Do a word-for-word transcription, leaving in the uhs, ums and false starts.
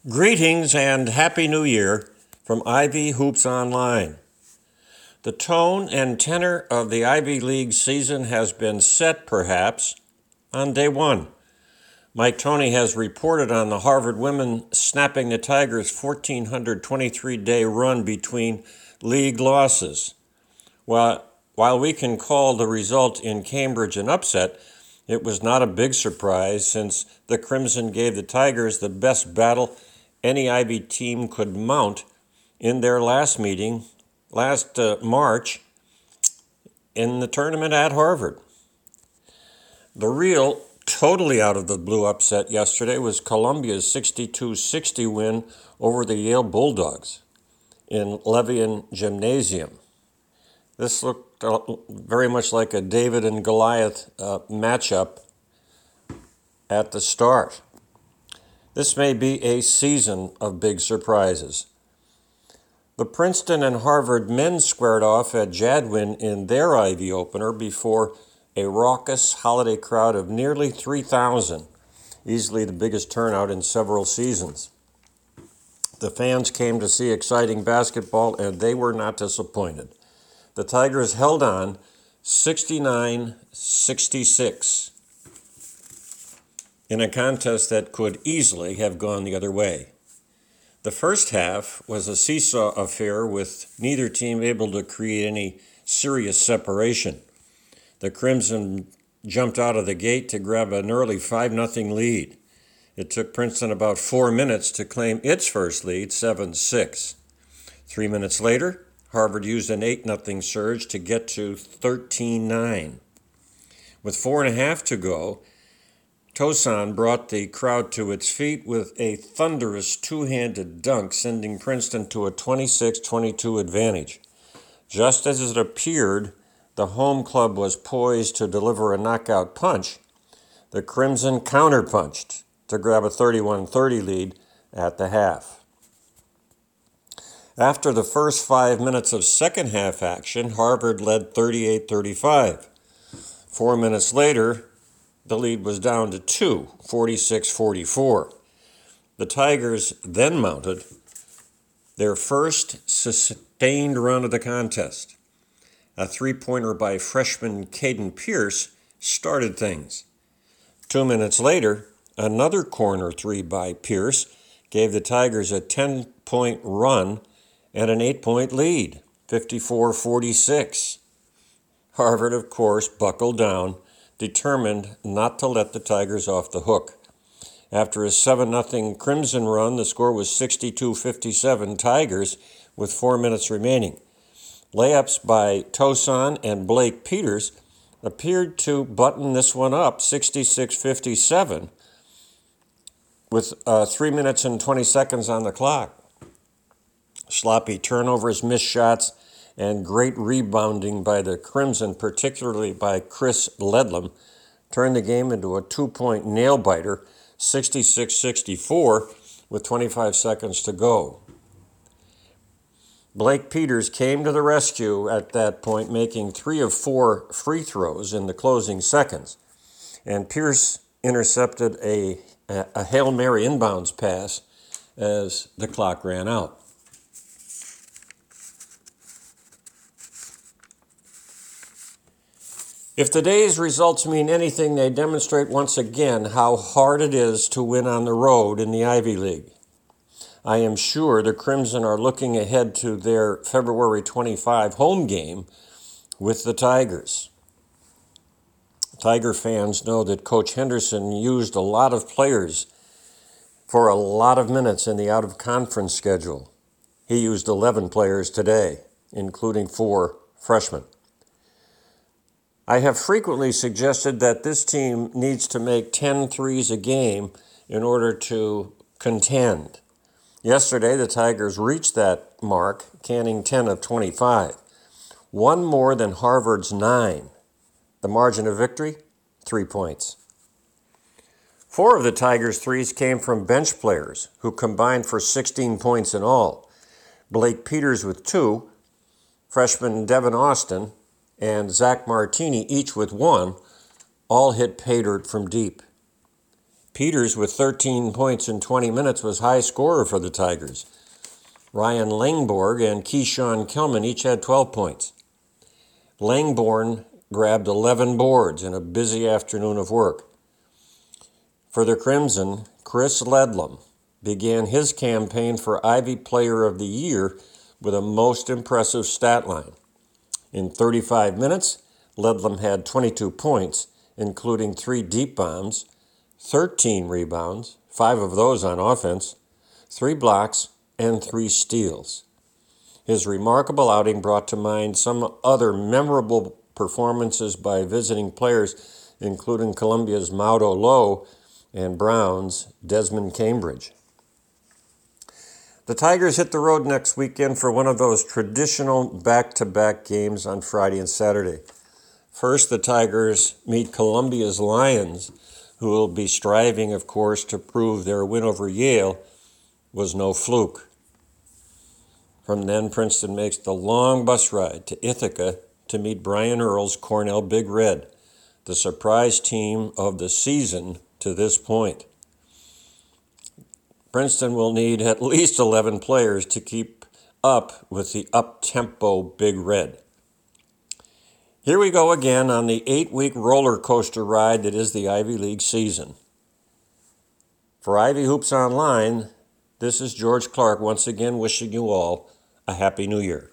Greetings and Happy New Year from Ivy Hoops Online. The tone and tenor of the Ivy League season has been set, perhaps, on day one. Mike Toney has reported on the Harvard women snapping the Tigers' one thousand four hundred twenty-three day run between league losses. While, while we can call the result in Cambridge an upset, it was not a big surprise since the Crimson gave the Tigers the best battle any Ivy team could mount in their last meeting last uh, March in the tournament at Harvard. The real, totally out of the blue upset yesterday was Columbia's sixty-two sixty win over the Yale Bulldogs in Levian Gymnasium. This looked uh, very much like a David and Goliath uh, matchup at the start. This may be a season of big surprises. The Princeton and Harvard men squared off at Jadwin in their Ivy opener before a raucous holiday crowd of nearly three thousand, easily the biggest turnout in several seasons. The fans came to see exciting basketball, and they were not disappointed. The Tigers held on sixty-nine sixty-six. in a contest that could easily have gone the other way. The first half was a seesaw affair with neither team able to create any serious separation. The Crimson jumped out of the gate to grab an early five nothing lead. It took Princeton about four minutes to claim its first lead, seven six. Three minutes later, Harvard used an eight nothing surge to get to thirteen nine. With four and a half to go, Tosan brought the crowd to its feet with a thunderous two-handed dunk, sending Princeton to a twenty-six twenty-two advantage. Just as it appeared the home club was poised to deliver a knockout punch, the Crimson counterpunched to grab a thirty-one thirty lead at the half. After the first five minutes of second half action, Harvard led thirty-eight thirty-five. Four minutes later, the lead was down to two, forty-six forty-four. The Tigers then mounted their first sustained run of the contest. A three-pointer by freshman Caden Pierce started things. Two minutes later, another corner three by Pierce gave the Tigers a ten-point run and an eight-point lead, fifty-four forty-six. Harvard, of course, buckled down, determined not to let the Tigers off the hook. After a seven nothing Crimson run, the score was sixty-two fifty-seven Tigers with four minutes remaining. Layups by Tosan and Blake Peters appeared to button this one up, sixty-six fifty-seven, with uh, three minutes and twenty seconds on the clock. Sloppy turnovers, missed shots, and great rebounding by the Crimson, particularly by Chris Ledlam, turned the game into a two-point nail-biter, sixty-six sixty-four, with twenty-five seconds to go. Blake Peters came to the rescue at that point, making three of four free throws in the closing seconds, and Pierce intercepted a, a Hail Mary inbounds pass as the clock ran out. If the day's results mean anything, they demonstrate once again how hard it is to win on the road in the Ivy League. I am sure the Crimson are looking ahead to their February twenty-fifth home game with the Tigers. Tiger fans know that Coach Henderson used a lot of players for a lot of minutes in the out-of-conference schedule. He used eleven players today, including four freshmen. I have frequently suggested that this team needs to make ten threes a game in order to contend. Yesterday, the Tigers reached that mark, canning ten of twenty-five. One more than Harvard's nine. The margin of victory? Three points. Four of the Tigers' threes came from bench players, who combined for sixteen points in all. Blake Peters with two, freshman Devin Austin, and Zach Martini, each with one, all hit pay dirt from deep. Peters, with thirteen points in twenty minutes, was high scorer for the Tigers. Ryan Langborg and Keyshawn Kelman each had twelve points. Langborn grabbed eleven boards in a busy afternoon of work. For the Crimson, Chris Ledlum began his campaign for Ivy Player of the Year with a most impressive stat line. In thirty-five minutes, Ledlum had twenty-two points, including three deep bombs, thirteen rebounds, five of those on offense, three blocks, and three steals. His remarkable outing brought to mind some other memorable performances by visiting players, including Columbia's Maudo Lowe and Brown's Desmond Cambridge. The Tigers hit the road next weekend for one of those traditional back-to-back games on Friday and Saturday. First, the Tigers meet Columbia's Lions, who will be striving, of course, to prove their win over Yale was no fluke. From then, Princeton makes the long bus ride to Ithaca to meet Brian Earle's Cornell Big Red, the surprise team of the season to this point. Princeton will need at least eleven players to keep up with the up-tempo Big Red. Here we go again on the eight-week roller coaster ride that is the Ivy League season. For Ivy Hoops Online, this is George Clark once again wishing you all a Happy New Year.